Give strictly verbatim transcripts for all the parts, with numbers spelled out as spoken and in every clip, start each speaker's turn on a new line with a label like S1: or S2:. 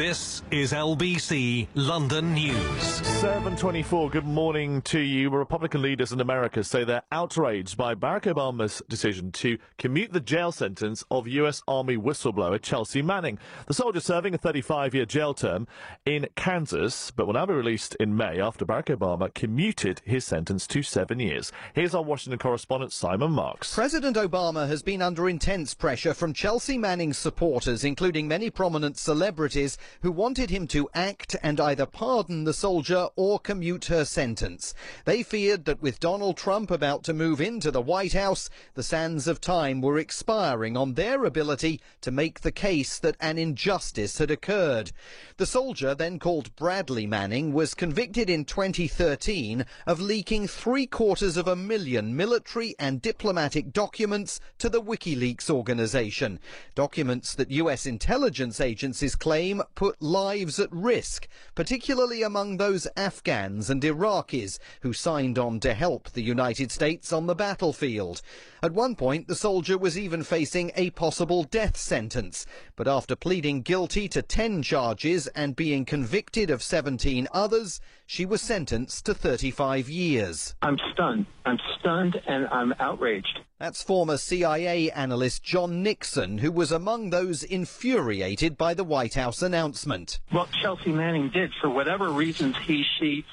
S1: This is L B C London News.
S2: seven twenty-four, good morning to you. Republican leaders in America say they're outraged by Barack Obama's decision to commute the jail sentence of U S Army whistleblower Chelsea Manning. The soldier serving a thirty-five-year jail term in Kansas, but will now be released in May after Barack Obama commuted his sentence to seven years. Here's our Washington correspondent Simon Marks.
S3: President Obama has been under intense pressure from Chelsea Manning's supporters, including many prominent celebrities who wanted him to act and either pardon the soldier or commute her sentence. They feared that with Donald Trump about to move into the White House, the sands of time were expiring on their ability to make the case that an injustice had occurred. The soldier, then called Bradley Manning, was convicted in twenty thirteen of leaking three quarters of a million military and diplomatic documents to the WikiLeaks organization. Documents that U S intelligence agencies claim put lives at risk, particularly among those Afghans and Iraqis who signed on to help the United States on the battlefield. At one point, the soldier was even facing a possible death sentence, but after pleading guilty to ten charges and being convicted of seventeen others, she was sentenced to thirty-five years.
S4: I'm stunned. I'm stunned and I'm outraged.
S3: That's former C I A analyst John Nixon, who was among those infuriated by the White House announcement.
S4: What Chelsea Manning did, for whatever reasons he, she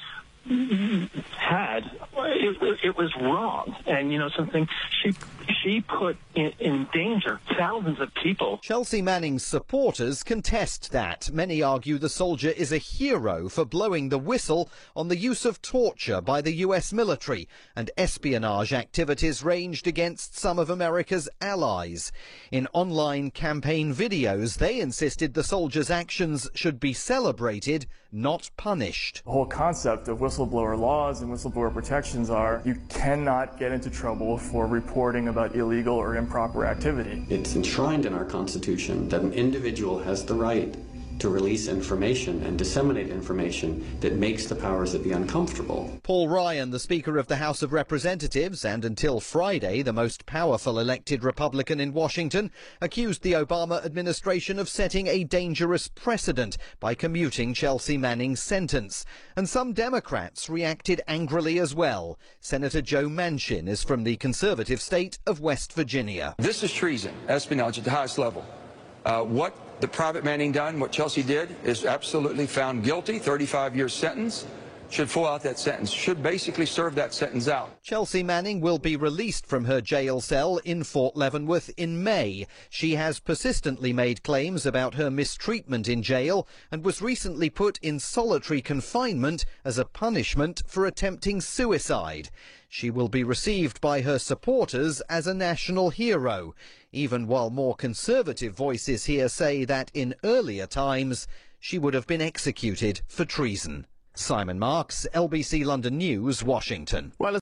S4: had, it, it was wrong. And, you know, something she she put in, in danger thousands of people.
S3: Chelsea Manning's supporters contest that. Many argue the soldier is a hero for blowing the whistle on the use of torture by the U S military, and espionage activities ranged against some of America's allies. In online campaign videos, they insisted the soldier's actions should be celebrated, not punished.
S5: The whole concept of whistleblower laws and whistleblower protections are you cannot get into trouble for reporting about illegal or improper activity.
S6: It's enshrined in our Constitution that an individual has the right to release information and disseminate information that makes the powers that be uncomfortable.
S3: Paul Ryan, the Speaker of the House of Representatives, and until Friday, the most powerful elected Republican in Washington, accused the Obama administration of setting a dangerous precedent by commuting Chelsea Manning's sentence. And some Democrats reacted angrily as well. Senator Joe Manchin is from the conservative state of West Virginia.
S7: This is treason, espionage at the highest level. Uh, what the Private Manning done, what Chelsea did, is absolutely found guilty, thirty-five year sentence, should full out that sentence, should basically serve that sentence out.
S3: Chelsea Manning will be released from her jail cell in Fort Leavenworth in May. She has persistently made claims about her mistreatment in jail and was recently put in solitary confinement as a punishment for attempting suicide. She will be received by her supporters as a national hero, even while more conservative voices here say that in earlier times she would have been executed for treason. Simon Marks, L B C London News, Washington.
S2: Well,